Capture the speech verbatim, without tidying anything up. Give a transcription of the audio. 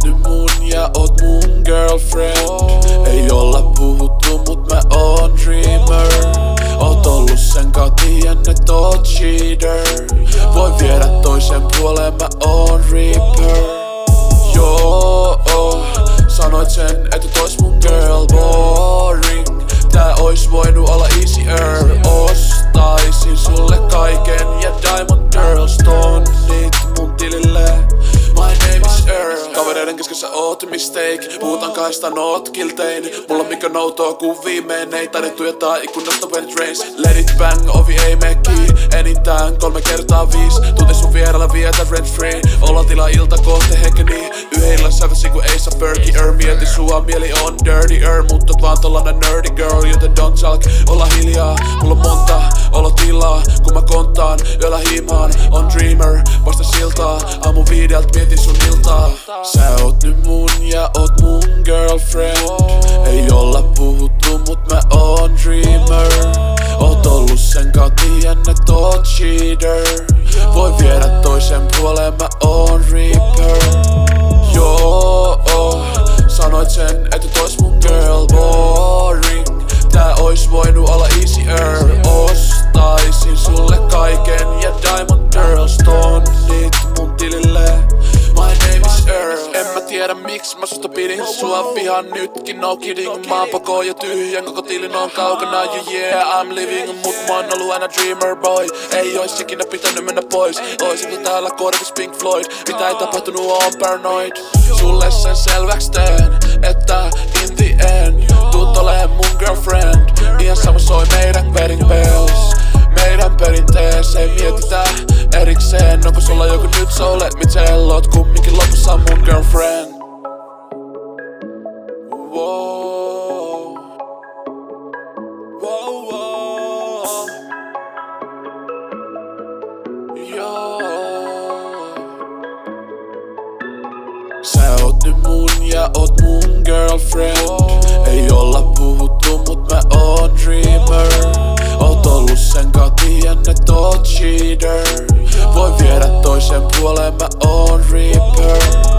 nyt mun ja oot mun girlfriend. Ei olla puhuttu mut mä oon dreamer. Oot ollut sen kaa tien et oot cheater. Voi viedä toisen puoleen mä oon reaper. Joo, sanoit sen et et ois mun girl boring. Tää ois voinut olla easier. Ostaisin sulle kaiken ja Diamond Girls tonnit mun tilille. My name is Earl. Kavereiden kesken sä oot mistake. Puhutaan kahdesta not kiltein. Mulla on mikä noutoo kun viimein ei taidettu jättää ikkunasta when it rains. Let it bang, ovi ei mene kiinni. Enintään kolme kertaa viis. Tunti sun vierellä vietä rent free. Olla tila ilta kohte hekeni. Yhdellä säväsi kun ei saa Fergie er. Mieti sua mieli on dirty er. Mut oot vaan tollanen nerdy girl. Joten don't talk, olla hiljaa. Mulla on monta olotilaa. Kun mä kontaan, yöllä himaan. On dreamer, vasta siltaa. Aamu viideltä mietin sun iltaa. Sä oot nyt mun ja oot mun girlfriend. Ei olla puhuttu mut mä oon dreamer. Oot ollut sen kaa tien et oot cheater. Voi viedä toisen puoleen mä oon reaper. Joo, sanoit sen et et ois mun girl boring. Tää ois voinut olla easier. Ostaisin sulle kaiken ja Diamond Girls tonnit mun tilille. My name is Earl. En mä tiedä miksi mä susta pidin. Sua vihaan nytkin, no kidding. Maan pakoo jo tyhjän, koko tilin on kaukana. Yeah, yeah, I'm living. Mut mä oon ollu aina dreamer boy. Ei ois ikinä pitänyt mennä pois. Oisinko täällä korvis Pink Floyd. Mitä ei tapahtunut, oon paranoid. Sulle sen selväks teen, että in the end tuut oleen mun girlfriend. Ihan sama soi meidän wedding bells. Meidän perinteeseen mietitä erikseen. Onko sulla joku nyt, so let me tell. Oot kumminkin lopussa mun girlfriend. Wow. Wow, wow. Joo. Sä oot nyt mun ja oot mun girlfriend. Ei olla puhuttu mut mä oon dreamer. Oot ollut sen kaa tien et oot cheater. Voi viedä toisen puoleen mä oon reaper.